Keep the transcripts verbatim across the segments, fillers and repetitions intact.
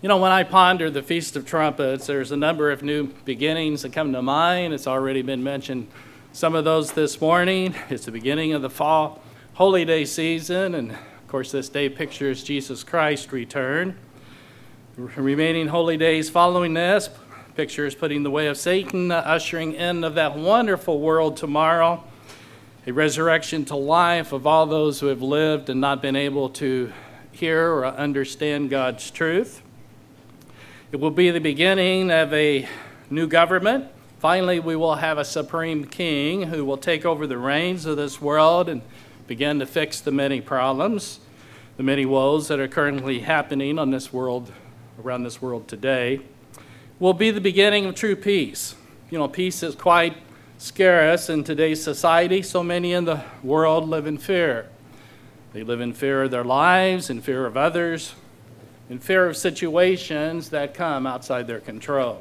You know, when I ponder the Feast of Trumpets, there's a number of new beginnings that come to mind. It's already been mentioned, some of those this morning. It's the beginning of the fall holy day season, and of course this day pictures Jesus Christ's return. The remaining holy days following this pictures putting the way of Satan, uh, ushering in of that wonderful world tomorrow, a resurrection to life of all those who have lived and not been able to hear or understand God's truth. It will be the beginning of a new government. Finally, we will have a supreme king who will take over the reins of this world and begin to fix the many problems, the many woes that are currently happening on this world, around this world today. Will be the beginning of true peace. You know, peace is quite scarce in today's society. So many in the world live in fear. They live in fear of their lives, in fear of others, in fear of situations that come outside their control.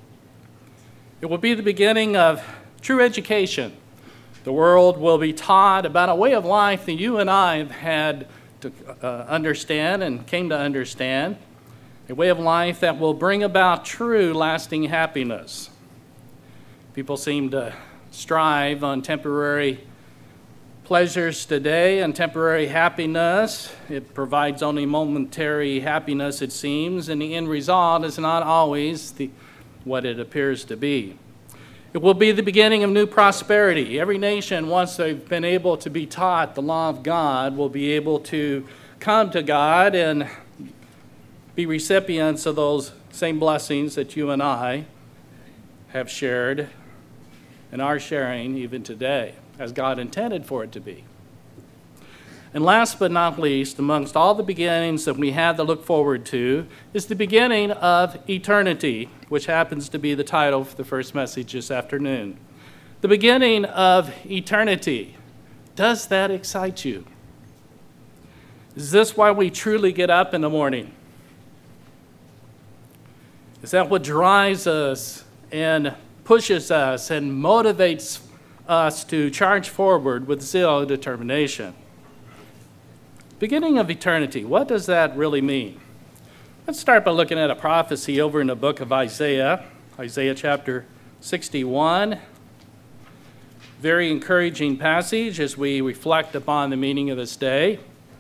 It will be the beginning of true education. The world will be taught about a way of life that you and I have had to uh, understand and came to understand, a way of life that will bring about true, lasting happiness. People seem to strive on temporary pleasures today and temporary happiness. It provides only momentary happiness, it seems, and the end result is not always the, what it appears to be. It will be the beginning of new prosperity. Every nation, once they've been able to be taught the law of God, will be able to come to God and be recipients of those same blessings that you and I have shared and are sharing even today, as God intended for it to be. And last but not least, amongst all the beginnings that we have to look forward to, is the beginning of eternity, which happens to be the title for the first message this afternoon. The beginning of eternity. Does that excite you? Is this why we truly get up in the morning? Is that what drives us and pushes us and motivates us to charge forward with zeal and determination? Beginning of eternity, what does that really mean? Let's start by looking at a prophecy over in the book of Isaiah, Isaiah chapter sixty-one. Very encouraging passage as we reflect upon the meaning of this day.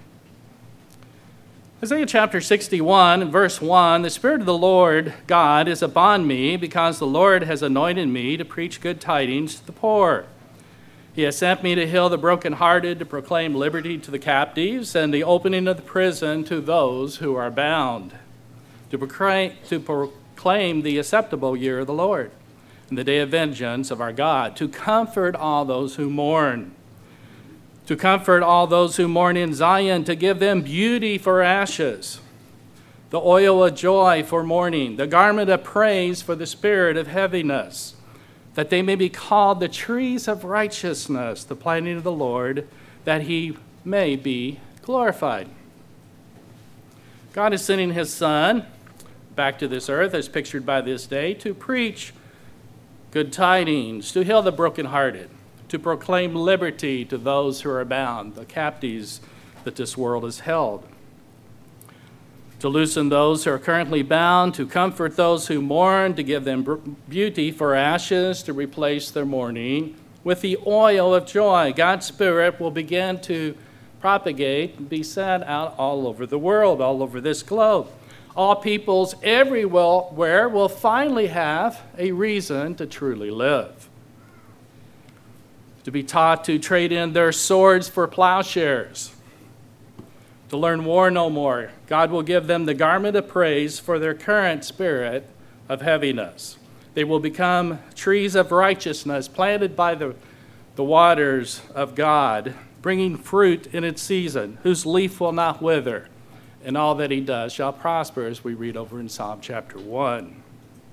Isaiah chapter sixty-one, verse one, the Spirit of the Lord God is upon me, because the Lord has anointed me to preach good tidings to the poor. He has sent me to heal the brokenhearted, to proclaim liberty to the captives, and the opening of the prison to those who are bound, to proclaim, to proclaim the acceptable year of the Lord, and the day of vengeance of our God, to comfort all those who mourn, to comfort all those who mourn in Zion, to give them beauty for ashes, the oil of joy for mourning, the garment of praise for the spirit of heaviness, that they may be called the trees of righteousness, the planting of the Lord, that he may be glorified. God is sending his Son back to this earth, as pictured by this day, to preach good tidings, to heal the brokenhearted, to proclaim liberty to those who are bound, the captives that this world has held, to loosen those who are currently bound, to comfort those who mourn, to give them beauty for ashes, to replace their mourning with the oil of joy. God's Spirit will begin to propagate and be sent out all over the world, all over this globe. All peoples everywhere will finally have a reason to truly live, to be taught to trade in their swords for plowshares, to learn war no more. God will give them the garment of praise for their current spirit of heaviness. They will become trees of righteousness planted by the, the waters of God, bringing fruit in its season, whose leaf will not wither, and all that he does shall prosper, as we read over in Psalm chapter one.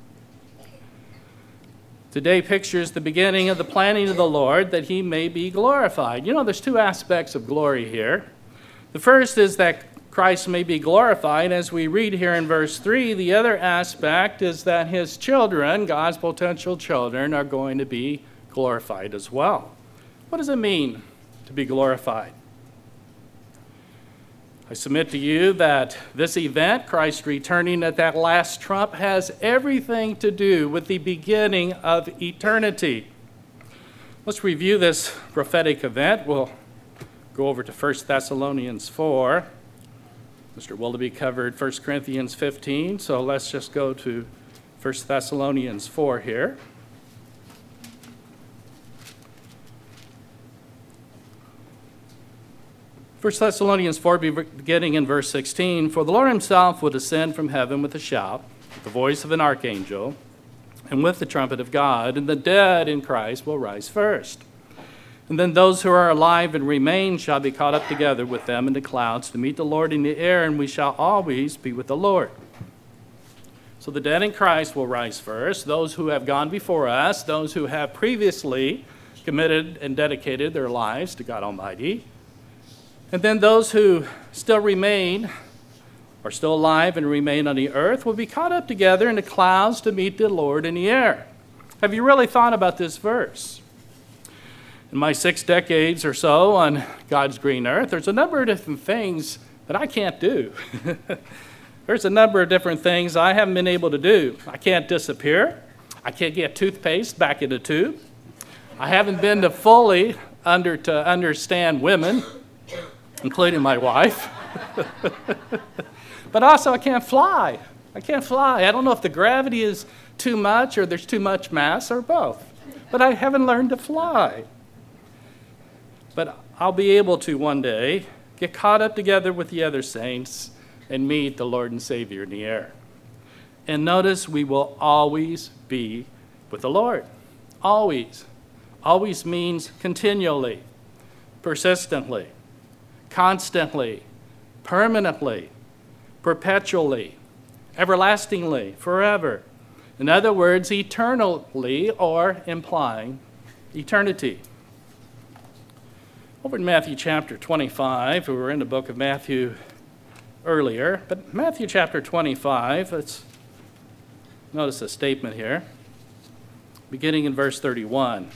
Today pictures the beginning of the planting of the Lord, that he may be glorified. You know, there's two aspects of glory here. The first is that Christ may be glorified, as we read here in verse three. The other aspect is that his children, God's potential children, are going to be glorified as well. What does it mean to be glorified? I submit to you that this event, Christ returning at that last trump, has everything to do with the beginning of eternity. Let's review this prophetic event. We'll go over to First Thessalonians four. Mister Willoughby covered First Corinthians fifteen, so let's just go to First Thessalonians four here. First Thessalonians four, beginning in verse sixteen, "For the Lord himself will descend from heaven with a shout, with the voice of an archangel, and with the trumpet of God, and the dead in Christ will rise first. And then those who are alive and remain shall be caught up together with them in the clouds to meet the Lord in the air, and we shall always be with the Lord." So the dead in Christ will rise first, those who have gone before us, those who have previously committed and dedicated their lives to God Almighty. And then those who still remain, are still alive and remain on the earth, will be caught up together in the clouds to meet the Lord in the air. Have you really thought about this verse? In my six decades or so on God's green earth, there's a number of different things that I can't do. There's a number of different things I haven't been able to do. I can't disappear. I can't get toothpaste back in the tube. I haven't been to fully under to understand women, including my wife. But also I can't fly. I can't fly. I don't know if the gravity is too much or there's too much mass or both. But I haven't learned to fly. But I'll be able to one day get caught up together with the other saints and meet the Lord and Savior in the air. And notice we will always be with the Lord. Always. Always means continually, persistently, constantly, permanently, perpetually, everlastingly, forever. In other words, eternally, or implying eternity. Over in Matthew chapter twenty-five, we were in the book of Matthew earlier, but Matthew chapter twenty-five, let's notice a statement here, beginning in verse thirty-one.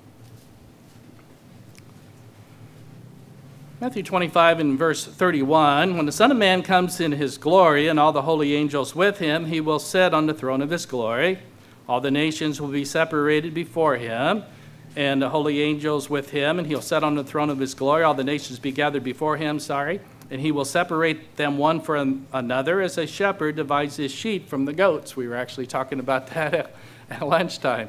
Matthew twenty-five and verse thirty-one, "When the Son of Man comes in his glory and all the holy angels with him, he will sit on the throne of his glory. All the nations will be separated before him, and the holy angels with him, and he'll sit on the throne of his glory. All the nations be gathered before him, sorry, and he will separate them one from another as a shepherd divides his sheep from the goats." We were actually talking about that at, at lunchtime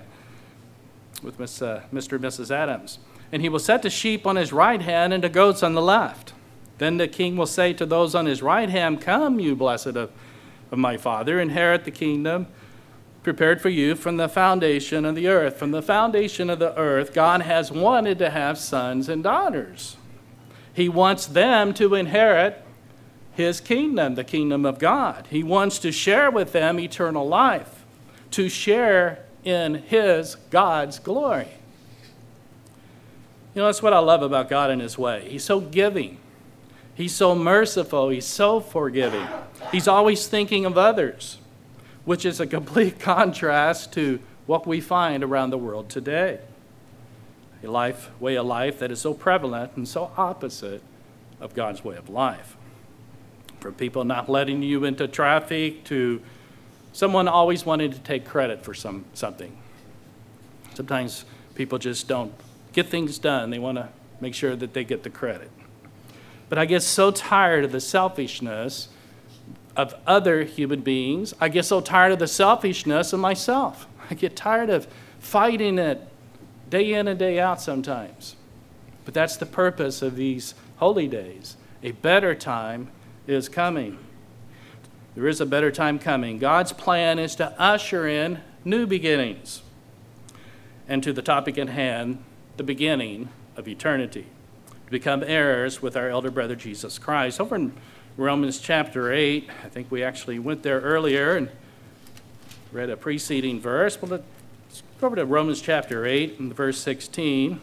with Miss, uh, Mister and Missus Adams. "And he will set the sheep on his right hand and the goats on the left. Then the king will say to those on his right hand, 'Come, you blessed of, of my Father, inherit the kingdom prepared for you from the foundation of the earth.'" From the foundation of the earth, God has wanted to have sons and daughters. He wants them to inherit his kingdom, the kingdom of God. He wants to share with them eternal life, to share in his, God's glory. You know, that's what I love about God in his way. He's so giving. He's so merciful. He's so forgiving. He's always thinking of others, which is a complete contrast to what we find around the world today. A life, way of life that is so prevalent and so opposite of God's way of life. From people not letting you into traffic to someone always wanting to take credit for some something. Sometimes people just don't get things done. They want to make sure that they get the credit. But I get so tired of the selfishness of other human beings. I get so tired of the selfishness of myself. I get tired of fighting it day in and day out sometimes. But that's the purpose of these holy days. A better time is coming. There is a better time coming. God's plan is to usher in new beginnings. And to the topic at hand, the beginning of eternity, to become heirs with our elder brother Jesus Christ. Over in Romans chapter eight, I think we actually went there earlier and read a preceding verse. Well, let's go over to Romans chapter eight and verse sixteen.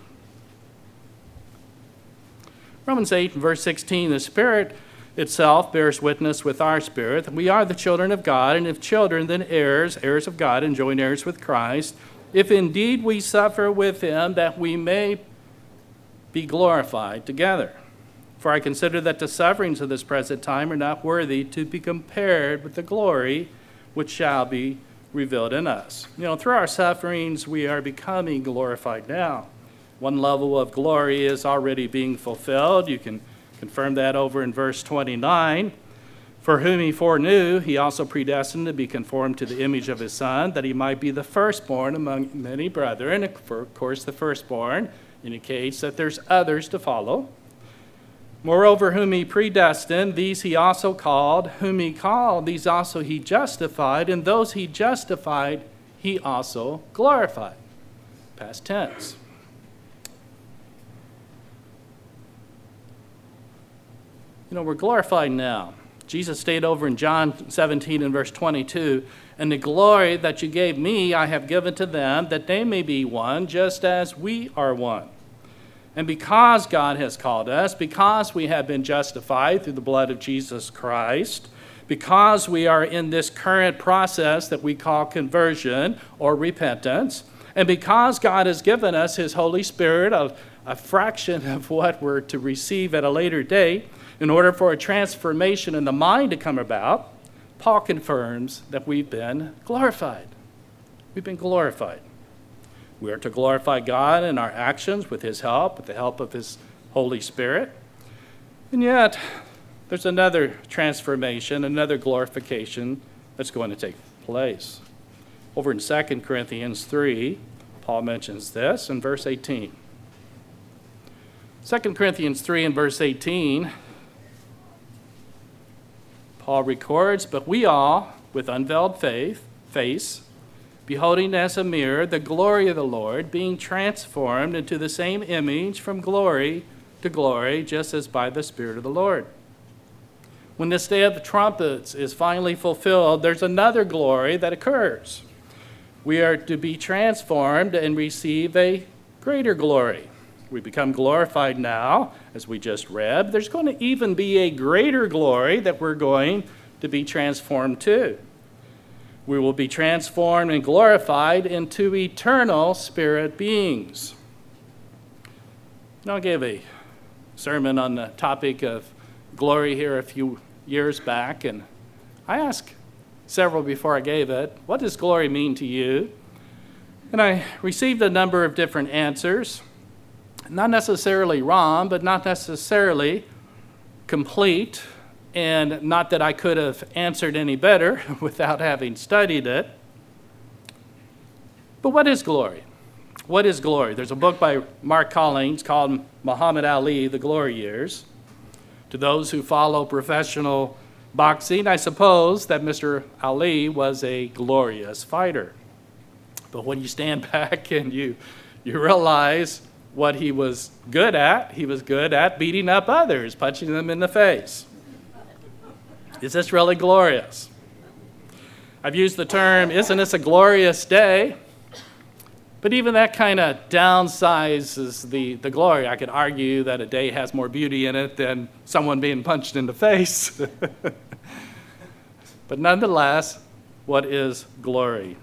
Romans eight and verse sixteen, "The Spirit itself bears witness with our spirit that we are the children of God, and if children, then heirs, heirs of God, and joint heirs with Christ, if indeed we suffer with him, that we may be glorified together." For I consider that the sufferings of this present time are not worthy to be compared with the glory which shall be revealed in us. You know, through our sufferings, we are becoming glorified now. One level of glory is already being fulfilled. You can confirm that over in verse twenty-nine. For whom he foreknew, he also predestined to be conformed to the image of his Son, that he might be the firstborn among many brethren. For, of course, the firstborn indicates that there's others to follow. Moreover, whom he predestined, these he also called. Whom he called, these also he justified. And those he justified, he also glorified. Past tense. You know, we're glorified now. Jesus stated over in John seventeen and verse twenty-two, and the glory that you gave me I have given to them, that they may be one, just as we are one. And because God has called us, because we have been justified through the blood of Jesus Christ, because we are in this current process that we call conversion or repentance, and because God has given us his Holy Spirit, a, a fraction of what we're to receive at a later date, in order for a transformation in the mind to come about, Paul confirms that we've been glorified. We've been glorified. We are to glorify God in our actions with his help, with the help of his Holy Spirit. And yet, there's another transformation, another glorification that's going to take place. Over in Second Corinthians three, Paul mentions this in verse eighteen. Second Corinthians three and verse eighteen, Paul records, but we all, with unveiled faith, face, beholding as a mirror the glory of the Lord, being transformed into the same image from glory to glory, just as by the Spirit of the Lord. When this day of the trumpets is finally fulfilled, there's another glory that occurs. We are to be transformed and receive a greater glory. We become glorified now, as we just read. There's going to even be a greater glory that we're going to be transformed to. We will be transformed and glorified into eternal spirit beings. Now, I gave a sermon on the topic of glory here a few years back, and I asked several before I gave it, what does glory mean to you? And I received a number of different answers. Not necessarily wrong, but not necessarily complete, and not that I could have answered any better without having studied it. But what is glory? What is glory? There's a book by Mark Collins called Muhammad Ali, The Glory Years. To those who follow professional boxing, I suppose that Mister Ali was a glorious fighter. But when you stand back and you, you realize what he was good at, he was good at beating up others, punching them in the face. Is this really glorious? I've used the term, isn't this a glorious day? But even that kind of downsizes the, the glory. I could argue that a day has more beauty in it than someone being punched in the face. But nonetheless, what is glory?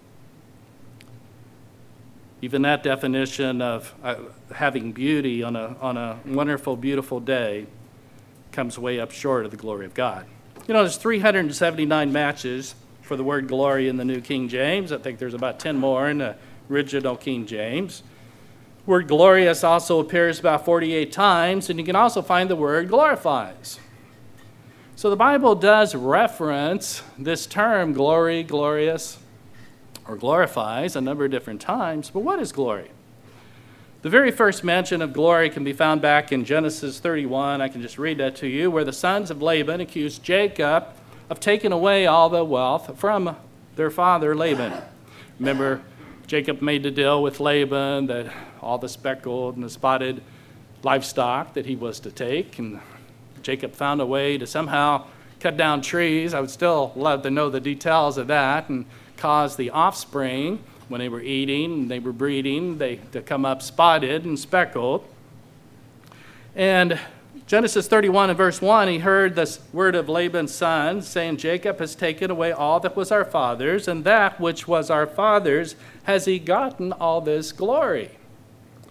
Even that definition of uh, having beauty on a, on a wonderful, beautiful day comes way up short of the glory of God. You know, there's three hundred seventy-nine matches for the word glory in the New King James. I think there's about ten more in the original King James. Word glorious also appears about forty-eight times, and you can also find the word glorifies. So the Bible does reference this term, glory, glorious, or glorifies a number of different times. But what is glory? The very first mention of glory can be found back in Genesis thirty-one. I can just read that to you, where the sons of Laban accused Jacob of taking away all the wealth from their father Laban. Remember, Jacob made the deal with Laban that all the speckled and the spotted livestock that he was to take, and Jacob found a way to somehow cut down trees. I would still love to know the details of that, and cause the offspring, when they were eating, they were breeding, they to come up spotted and speckled. And Genesis thirty-one and verse one, he heard this word of Laban's son, saying, Jacob has taken away all that was our father's, and that which was our father's has he gotten all this glory.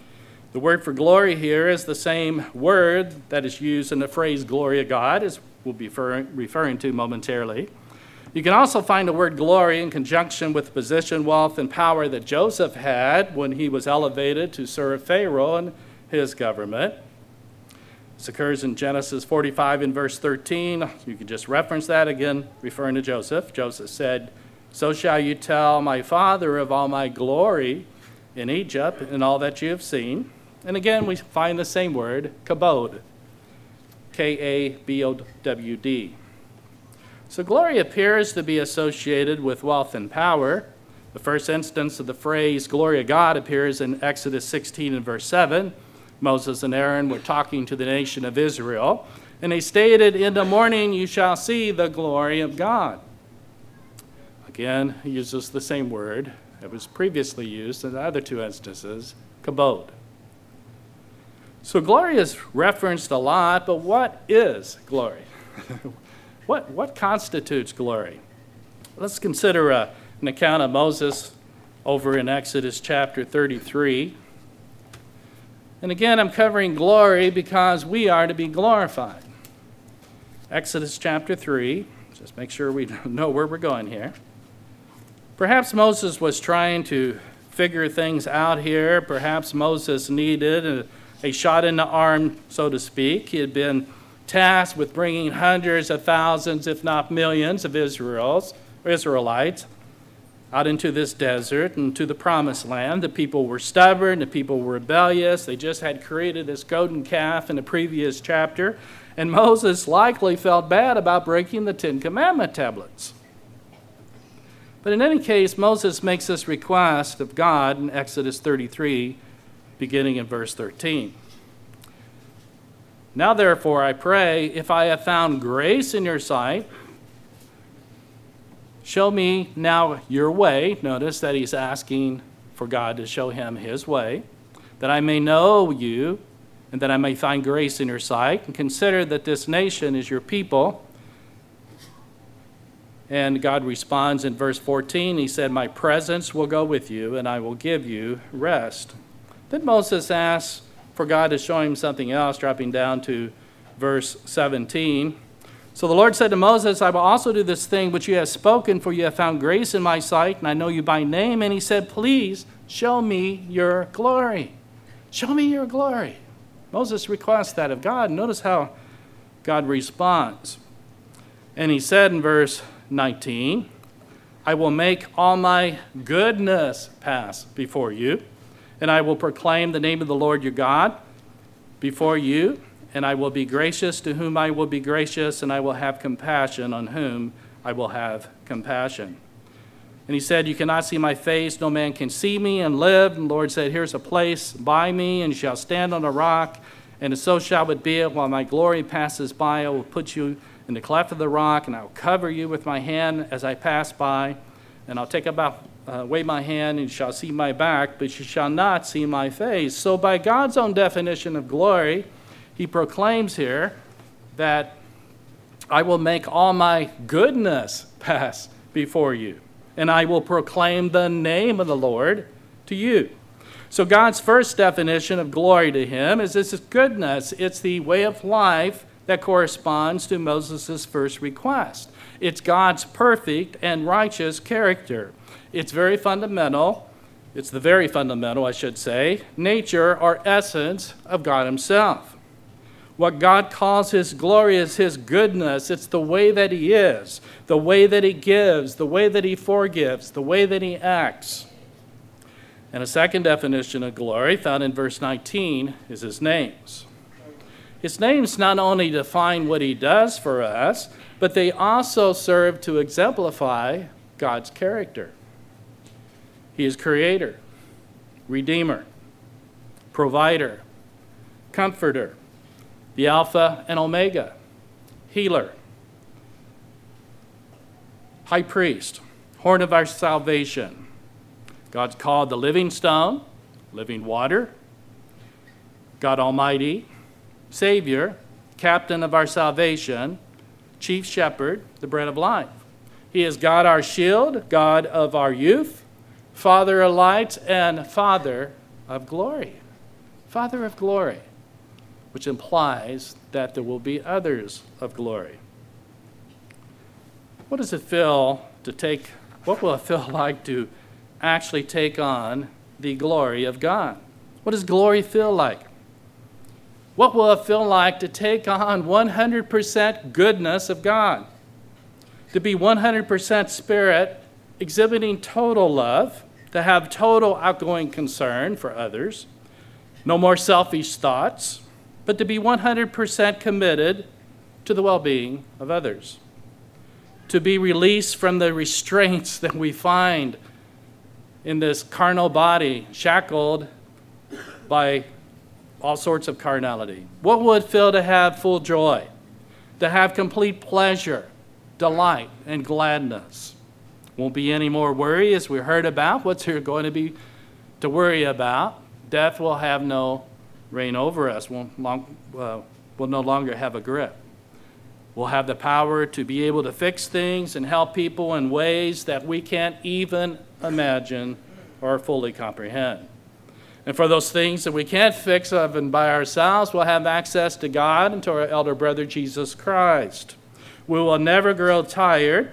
The word for glory here is the same word that is used in the phrase glory of God, as we'll be referring, referring to momentarily. You can also find the word glory in conjunction with the position, wealth, and power that Joseph had when he was elevated to serve Pharaoh and his government. This occurs in Genesis forty-five in verse thirteen. You can just reference that again, referring to Joseph. Joseph said, "So shall you tell my father of all my glory in Egypt and all that you have seen." And again, we find the same word, kabod, K A B O W D. So glory appears to be associated with wealth and power. The first instance of the phrase glory of God appears in Exodus sixteen and verse seven. Moses and Aaron were talking to the nation of Israel, and they stated, "In the morning you shall see the glory of God." Again, he uses the same word that was previously used in the other two instances, kabod. So glory is referenced a lot, but what is glory? what, what constitutes glory? Let's consider a, an account of Moses over in Exodus chapter thirty-three. And again, I'm covering glory because we are to be glorified. Exodus chapter three, just make sure we know where we're going here. Perhaps Moses was trying to figure things out here. Perhaps Moses needed a, a shot in the arm, so to speak. He had been tasked with bringing hundreds of thousands, if not millions, of Israel's, Israelites out into this desert and to the promised land. The people were stubborn. The people were rebellious. They just had created this golden calf in the previous chapter. And Moses likely felt bad about breaking the Ten Commandment tablets. But in any case, Moses makes this request of God in Exodus thirty-three, beginning in verse thirteen. "Now therefore I pray, if I have found grace in your sight, show me now your way." Notice that he's asking for God to show him his way, "that I may know you and that I may find grace in your sight, and consider that this nation is your people." And God responds in verse fourteen. He said, "My presence will go with you, and I will give you rest." Then Moses asks for God to show him something else, dropping down to verse seventeen. "So the Lord said to Moses, I will also do this thing which you have spoken, for you have found grace in my sight, and I know you by name." And he said, "Please show me your glory." Show me your glory. Moses requests that of God. Notice how God responds. And he said in verse nineteen, "I will make all my goodness pass before you, and I will proclaim the name of the Lord your God before you, and I will be gracious to whom I will be gracious, and I will have compassion on whom I will have compassion." And he said, "You cannot see my face, no man can see me and live." And the Lord said, "Here's a place by me, and you shall stand on a rock, and so shall it be, while my glory passes by, I will put you in the cleft of the rock, and I will cover you with my hand as I pass by, and I'll take about uh, away my hand, and you shall see my back, but you shall not see my face." So by God's own definition of glory, he proclaims here that I will make all my goodness pass before you, and I will proclaim the name of the Lord to you. So God's first definition of glory to him is this goodness. It's the way of life that corresponds to Moses' first request. It's God's perfect and righteous character. It's very fundamental. It's the very fundamental, I should say, nature or essence of God himself. What God calls his glory is his goodness. It's the way that he is, the way that he gives, the way that he forgives, the way that he acts. And a second definition of glory found in verse nineteen is his names. His names not only define what he does for us, but they also serve to exemplify God's character. He is creator, redeemer, provider, comforter, the Alpha and Omega, healer, high priest, horn of our salvation. God's called the living stone, living water, God Almighty, Savior, captain of our salvation, chief shepherd, the bread of life. He is God our shield, God of our youth, Father of lights, and Father of glory. Father of glory, which implies that there will be others of glory. What does it feel to take, what will it feel like to actually take on the glory of God? What does glory feel like? What will it feel like to take on one hundred percent goodness of God? To be one hundred percent spirit, exhibiting total love, to have total outgoing concern for others, no more selfish thoughts, but to be one hundred percent committed to the well-being of others. To be released from the restraints that we find in this carnal body, shackled by all sorts of carnality. What would it feel to have full joy, to have complete pleasure, delight, and gladness? Won't be any more worry, as we heard about. What's there going to be to worry about? Death will have no reign over us. We'll, long, uh, we'll no longer have a grip. We'll have the power to be able to fix things and help people in ways that we can't even imagine or fully comprehend. And for those things that we can't fix of and by ourselves, we'll have access to God and to our elder brother, Jesus Christ. We will never grow tired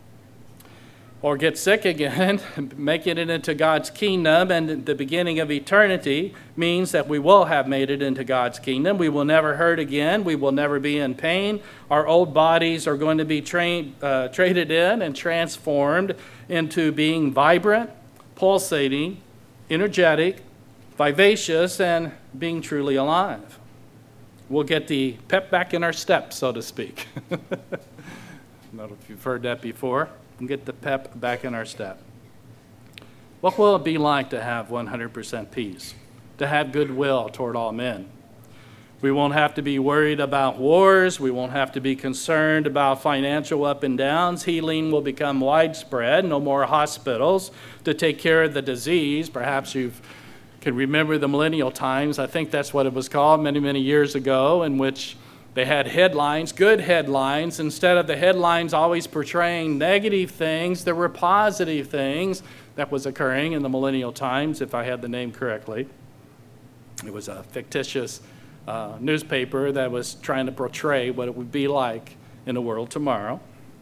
or get sick again. Making it into God's kingdom and the beginning of eternity means that we will have made it into God's kingdom. We will never hurt again. We will never be in pain. Our old bodies are going to be trained, uh, traded in and transformed into being vibrant, pulsating, energetic, vivacious, and being truly alive. We'll get the pep back in our step, so to speak. I don't know if you've heard that before. We'll get the pep back in our step. What will it be like to have one hundred percent peace, to have goodwill toward all men? We won't have to be worried about wars. We won't have to be concerned about financial up and downs. Healing will become widespread. No more hospitals to take care of the disease. Perhaps you've can remember the millennial times. I think that's what it was called many, many years ago, in which they had headlines, good headlines. Instead of the headlines always portraying negative things, there were positive things that was occurring in the millennial times, if I had the name correctly. It was a fictitious uh, newspaper that was trying to portray what it would be like in the world tomorrow.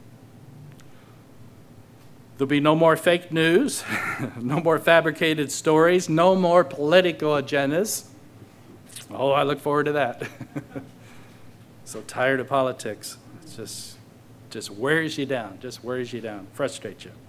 There'll be no more fake news, no more fabricated stories, no more political agendas. Oh, I look forward to that. So tired of politics. It's just, just wears you down, just wears you down, frustrates you.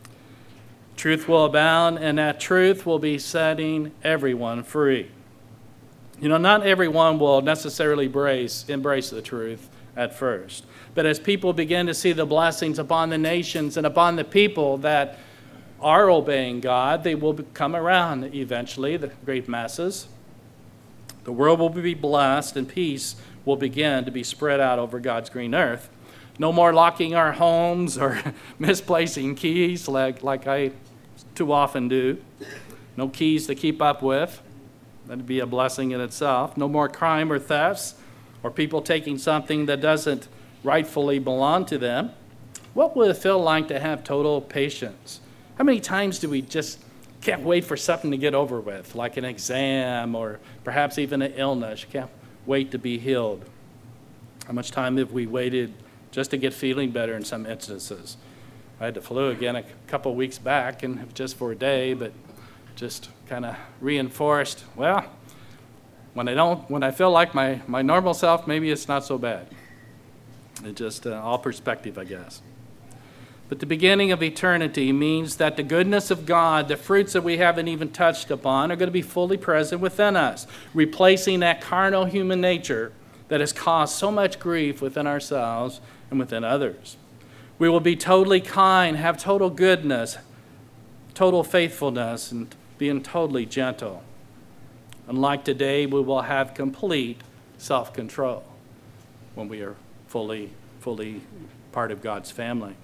Truth will abound, and that truth will be setting everyone free. You know, not everyone will necessarily embrace, embrace the truth at first. But as people begin to see the blessings upon the nations and upon the people that are obeying God, they will come around eventually, the great masses. The world will be blessed, and peace will begin to be spread out over God's green earth. No more locking our homes or misplacing keys like, like I too often do. No keys to keep up with. That'd be a blessing in itself. No more crime or thefts, or people taking something that doesn't rightfully belong to them. What would it feel like to have total patience? How many times do we just can't wait for something to get over with, like an exam or perhaps even an illness? You can't wait to be healed. How much time have we waited just to get feeling better in some instances? I had the flu again a couple of weeks back, and just for a day, but just kind of reinforced, well, when I don't, when I feel like my, my normal self, maybe it's not so bad. It's just uh, all perspective, I guess. But the beginning of eternity means that the goodness of God, the fruits that we haven't even touched upon, are going to be fully present within us, replacing that carnal human nature that has caused so much grief within ourselves and within others. We will be totally kind, have total goodness, total faithfulness, and being totally gentle. Unlike today, we will have complete self-control when we are fully, fully part of God's family.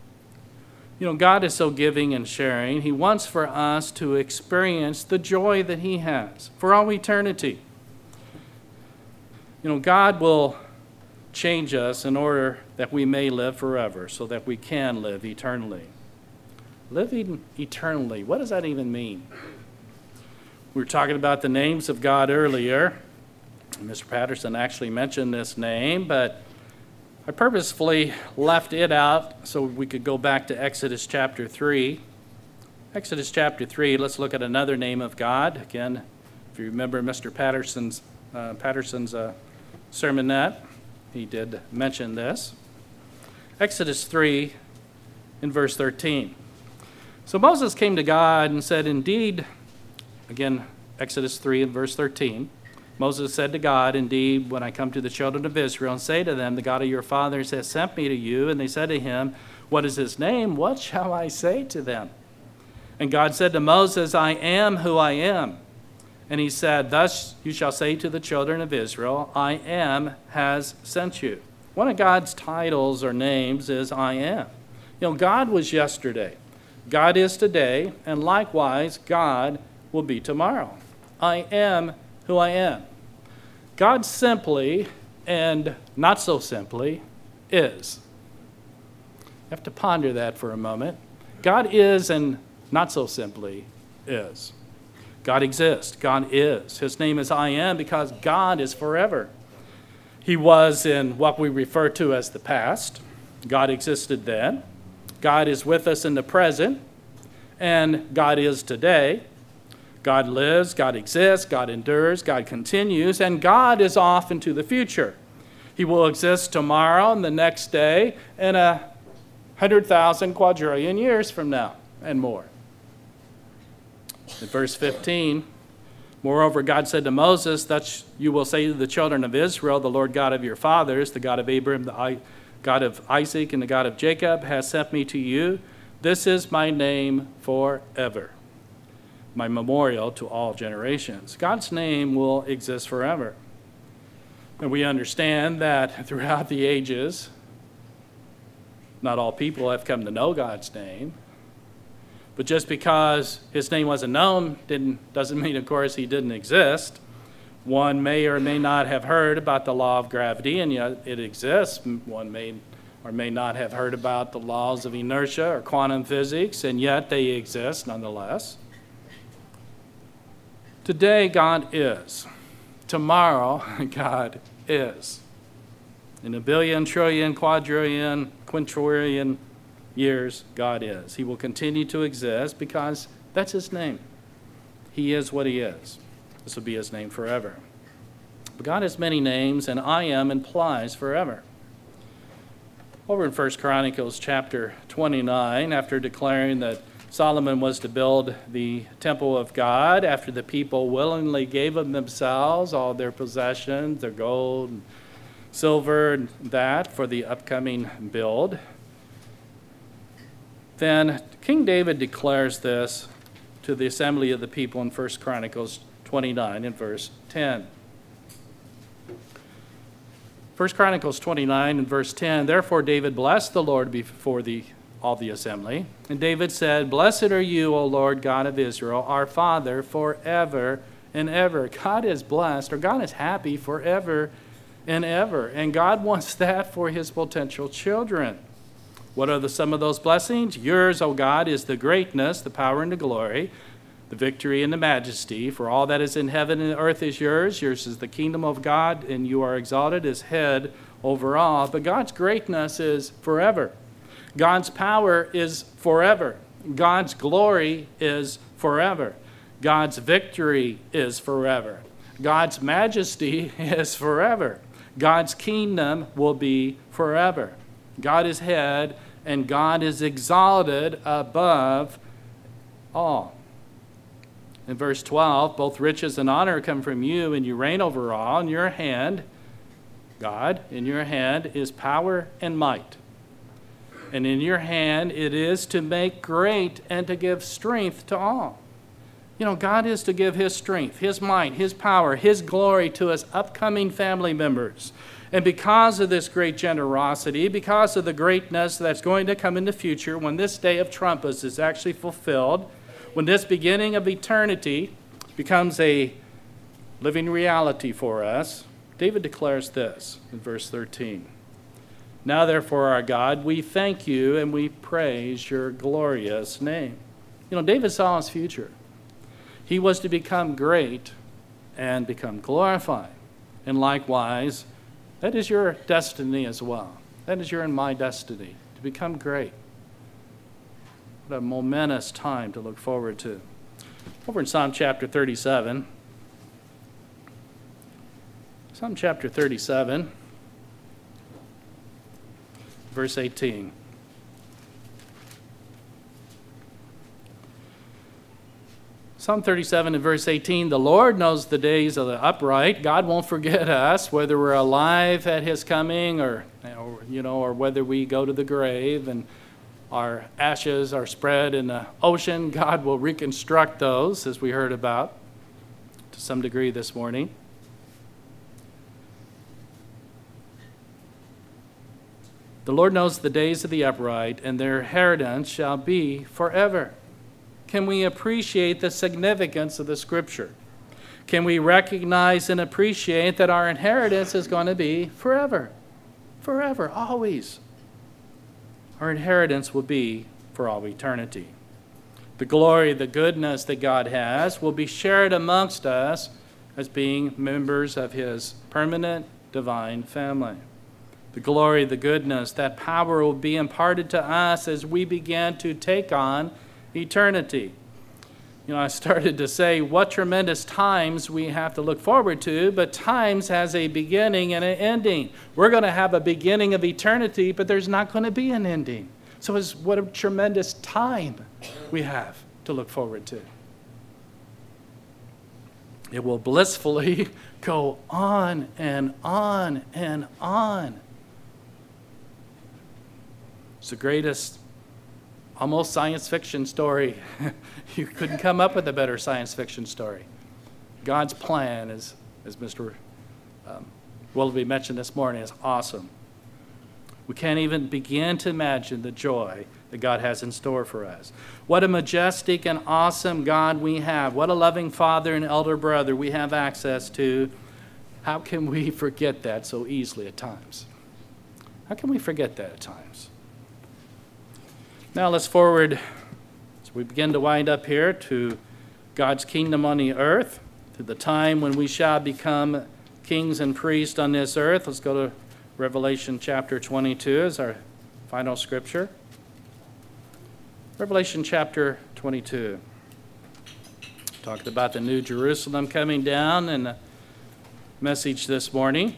You know, God is so giving and sharing. He wants for us to experience the joy that He has for all eternity. You know, God will change us in order that we may live forever, so that we can live eternally. Living eternally, what does that even mean? We were talking about the names of God earlier. Mister Patterson actually mentioned this name, but I purposefully left it out so we could go back to Exodus chapter three. Exodus chapter three, let's look at another name of God. Again, if you remember Mister Patterson's, uh, Patterson's uh, sermonette, he did mention this. Exodus three in verse thirteen. So Moses came to God and said, indeed, again, Exodus three and verse thirteen, Moses said to God, indeed, when I come to the children of Israel and say to them, the God of your fathers has sent me to you, and they said to him, what is his name? What shall I say to them? And God said to Moses, I am who I am. And he said, thus you shall say to the children of Israel, I am has sent you. One of God's titles or names is I am. You know, God was yesterday. God is today, and likewise, God will be tomorrow. I am who I am. God simply, and not so simply, is. You have to ponder that for a moment. God is, and not so simply, is. God exists. God is. His name is I am because God is forever. He was in what we refer to as the past. God existed then. God is with us in the present. And God is today. God lives, God exists, God endures, God continues, and God is off into the future. He will exist tomorrow and the next day and a hundred thousand quadrillion years from now and more. In verse fifteen, moreover, God said to Moses, that you will say to the children of Israel, the Lord God of your fathers, the God of Abraham, the God of Isaac, and the God of Jacob has sent me to you. This is my name forever, my memorial to all generations. God's name will exist forever. And we understand that throughout the ages, not all people have come to know God's name. But just because his name wasn't known didn't, doesn't mean, of course, he didn't exist. One may or may not have heard about the law of gravity, and yet it exists. One may or may not have heard about the laws of inertia or quantum physics, and yet they exist nonetheless. Today, God is. Tomorrow, God is. In a billion, trillion, quadrillion, quintillion years, God is. He will continue to exist because that's his name. He is what he is. This will be his name forever. But God has many names, and I am implies forever. Over in First Chronicles chapter twenty-nine, after declaring that Solomon was to build the temple of God, after the people willingly gave of themselves all their possessions, their gold, and silver, and that for the upcoming build, then King David declares this to the assembly of the people in First Chronicles twenty-nine and verse ten. First Chronicles twenty-nine and verse ten, therefore David blessed the Lord before the, all the assembly. And David said, blessed are you, O Lord God of Israel, our Father, forever and ever. God is blessed, or God is happy forever and ever. And God wants that for his potential children. What are the, some of those blessings? Yours, O God, is the greatness, the power, and the glory, the victory and the majesty. For all that is in heaven and earth is yours. Yours is the kingdom of God, and you are exalted as head over all. But God's greatness is forever. God's power is forever. God's glory is forever. God's victory is forever. God's majesty is forever. God's kingdom will be forever. God is head, and God is exalted above all. In verse twelve, both riches and honor come from you, and you reign over all. In your hand, God, in your hand is power and might. And in your hand it is to make great and to give strength to all. You know, God is to give his strength, his might, his power, his glory to his upcoming family members. And because of this great generosity, because of the greatness that's going to come in the future, when this day of trumpets is actually fulfilled, when this beginning of eternity becomes a living reality for us, David declares this in verse thirteen. Now, therefore, our God, we thank you and we praise your glorious name. You know, David saw his future. He was to become great and become glorified. And likewise, that is your destiny as well. That is your and my destiny, to become great. What a momentous time to look forward to. Over in Psalm chapter thirty-seven, Psalm chapter thirty-seven, verse eighteen. Psalm thirty-seven and verse eighteen, the Lord knows the days of the upright. God won't forget us, whether we're alive at his coming or, or, you know, or whether we go to the grave and our ashes are spread in the ocean. God will reconstruct those, as we heard about to some degree this morning. The Lord knows the days of the upright, and their inheritance shall be forever. Can we appreciate the significance of the Scripture? Can we recognize and appreciate that our inheritance is going to be forever? Forever, always. Our inheritance will be for all eternity. The glory, the goodness that God has will be shared amongst us as being members of his permanent divine family. The glory, the goodness, that power will be imparted to us as we begin to take on eternity. You know, I started to say what tremendous times we have to look forward to, but times has a beginning and an ending. We're going to have a beginning of eternity, but there's not going to be an ending. So it's what a tremendous time we have to look forward to. It will blissfully go on and on and on. It's the greatest, almost science fiction story. You couldn't come up with a better science fiction story. God's plan, is, as Mister Um, Willoughby mentioned this morning, is awesome. We can't even begin to imagine the joy that God has in store for us. What a majestic and awesome God we have. What a loving Father and elder brother we have access to. How can we forget that so easily at times? How can we forget that at times? Now let's forward, as we begin to wind up here, to God's kingdom on the earth, to the time when we shall become kings and priests on this earth. Let's go to Revelation chapter twenty-two as our final scripture. Revelation chapter twenty-two. Talked about the New Jerusalem coming down in the message this morning.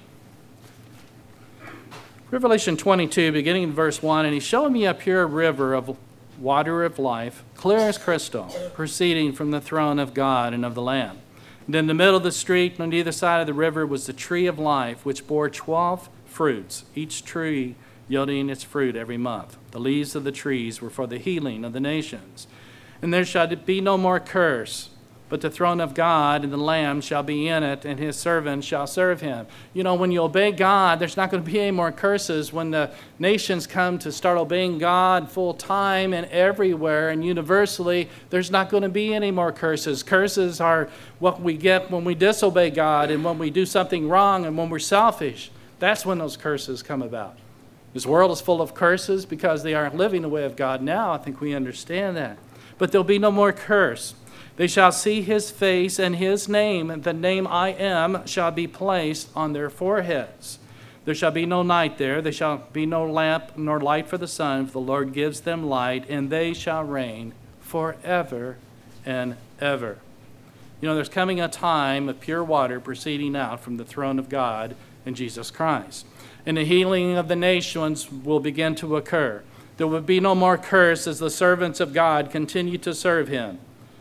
Revelation twenty-two, beginning in verse one, and he showed me a pure river of water of life, clear as crystal, proceeding from the throne of God and of the Lamb. And in the middle of the street, on either side of the river, was the tree of life, which bore twelve fruits, each tree yielding its fruit every month. The leaves of the trees were for the healing of the nations. And there shall be no more curse, but the throne of God and the Lamb shall be in it, and his servants shall serve him. You know, when you obey God, there's not going to be any more curses. When the nations come to start obeying God full time and everywhere and universally, there's not going to be any more curses. Curses are what we get when we disobey God and when we do something wrong and when we're selfish. That's when those curses come about. This world is full of curses because they aren't living the way of God now. I think we understand that. But there'll be no more curse. They shall see his face, and his name, the name I am, shall be placed on their foreheads. There shall be no night there. There shall be no lamp nor light for the sun, for the Lord gives them light, and they shall reign forever and ever. You know, there's coming a time of pure water proceeding out from the throne of God in Jesus Christ. And the healing of the nations will begin to occur. There will be no more curse as the servants of God continue to serve him.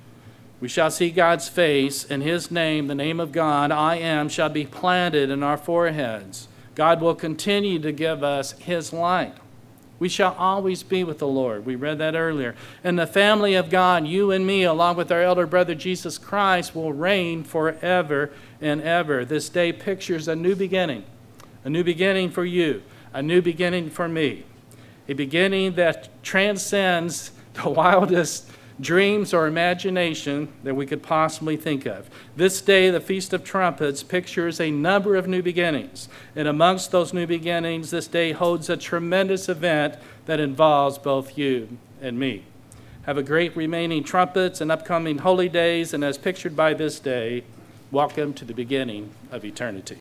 We shall see God's face, and his name, the name of God, I am, shall be planted in our foreheads. God will continue to give us his light. We shall always be with the Lord. We read that earlier. And the family of God, you and me, along with our elder brother Jesus Christ, will reign forever and ever. This day pictures a new beginning, a new beginning for you, a new beginning for me, a beginning that transcends the wildest dreams or imagination that we could possibly think of. This day, the Feast of Trumpets, pictures a number of new beginnings. And amongst those new beginnings, this day holds a tremendous event that involves both you and me. Have a great remaining trumpets and upcoming holy days, and as pictured by this day, welcome to the beginning of eternity.